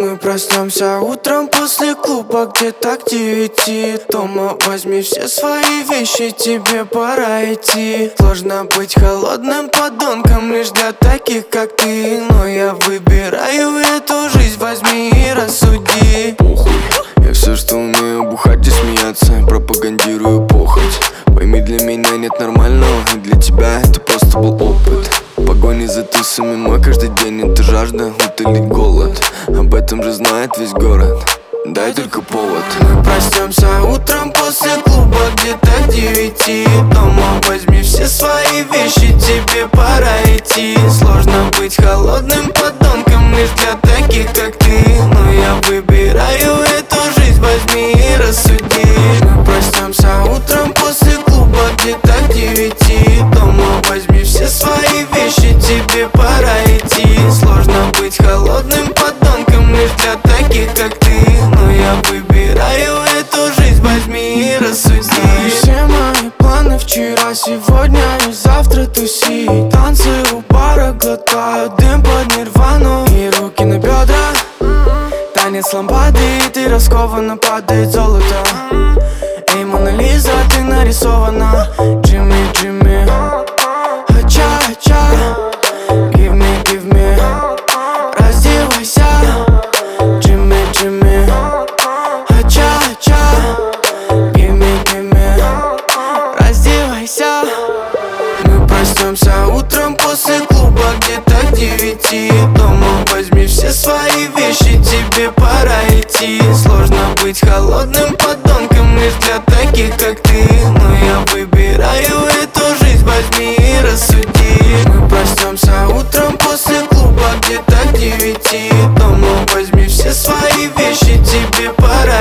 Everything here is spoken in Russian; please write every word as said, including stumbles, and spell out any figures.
Мы проснемся утром после клуба где-то к девяти. Дома возьми все свои вещи, тебе пора идти. Сложно быть холодным подонком лишь для таких, как ты. Но я выбираю эту жизнь, возьми и рассуди. Похуй, я все, что умею, бухать и смеяться. Пропагандирую похоть. Пойми, для меня нет нормального, и для тебя это просто был опыт. Погони за тусами мой каждый день, это жажда утолить голод. Об этом же знает весь город, дай только повод. Мы проснемся утром после клуба где-то к девяти. Дома возьми все свои вещи, тебе пора идти. Сложно быть холодным подонком лишь для таких, как ты. Но я выбираю эту жизнь, возьми и рассуди. Мы проснемся утром после клуба где-то к девяти. Дома возьми все свои вещи, тебе пора идти. Сложно быть холодным подонком лишь для таких, как ты. Но я выбираю эту жизнь, возьми и рассуди. Все мои планы вчера, сегодня и завтра туси. Танцы у бара, глотаю дым под нирвану и руки на бедра. Танец лампады, и ты раскованно, падает золото. Эй, Мона Лиза, ты нарисована. Джимми, Джимми, хача, хача. Give me, give me, раздевайся. Джимми, Джимми, хача, хача. Give me, give me, раздевайся. Мы проснемся утром после клуба где-то к девяти. Дома возьми все свои вещи, тебе пора идти. Сложно быть холодным подонком лишь для таких, как ты. Но я выбираю эту жизнь, возьми и рассуди. Мы проснемся утром после клуба где-то к девяти. Дома возьми все свои вещи, тебе пора